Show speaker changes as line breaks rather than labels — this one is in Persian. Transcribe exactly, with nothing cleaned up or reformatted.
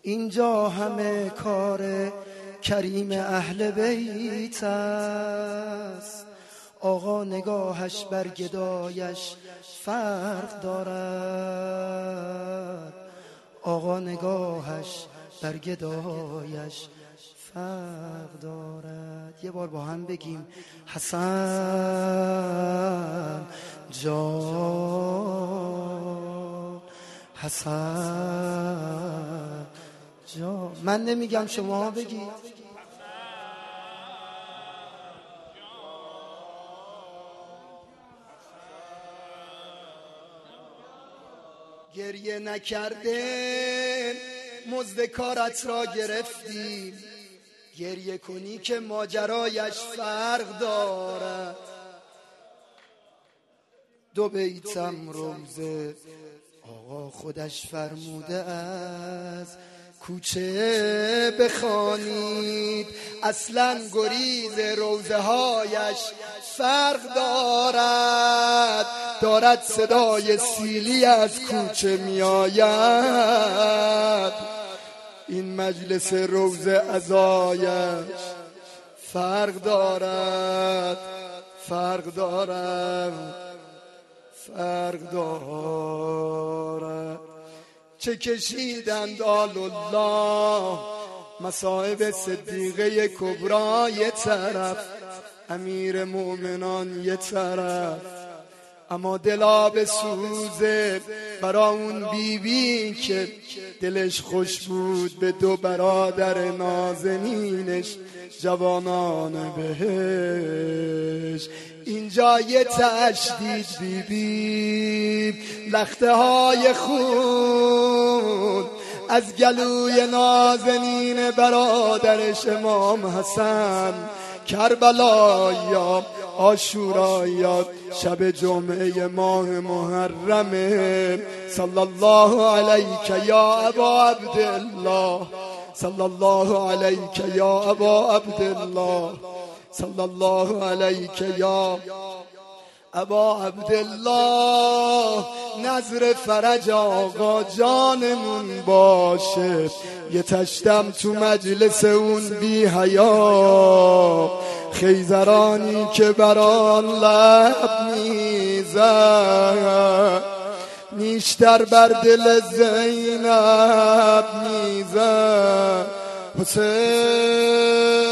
اینجا همه کار کریم اهل بیت است. آقا نگاهش بر گدایش فرق دارد، آقا نگاهش بر گدایش فرق دارد. یه بار با هم بگیم حسن جان، حسن جان. من نمیگم شما بگید. گریه نکرده مزد کارت را گرفتیم، گریه کنی که ماجرایش فرق دارد. دو بیتم روزه آقا خودش فرموده است، کوچه بخوانید اصلا گریز روزه هایش فرق دارد. دارد صدای سیلی از کوچه می آید، این مجلس روزه عزایش فرق دارد، فرق دارد، فرق دارد. چه کشیدند آل الله مصائب صدیقه کبرا یه طرف، امیر مؤمنان یه طرف، اما دلا به سوزه برا اون بیبی که دلش خوش بود به دو برادر نازنینش جوانان بهش. اینجا یه تشدید بیبی، لخته های خون از گلوی نازنین برادرش امام حسن. کربلا عاشورا شب جمعه ماه محرم. صلی الله علیک یا ابا عبدالله، صلی الله علیک یا ابا عبدالله، صلی الله علیک یا ابا عبدالله. نظر فرج آقا جانمون باشه، یه تشتم تو مجلس اون بی حیا، خیزرانی که بران لب میزد نیشتر بر دل زینب میزد. حسین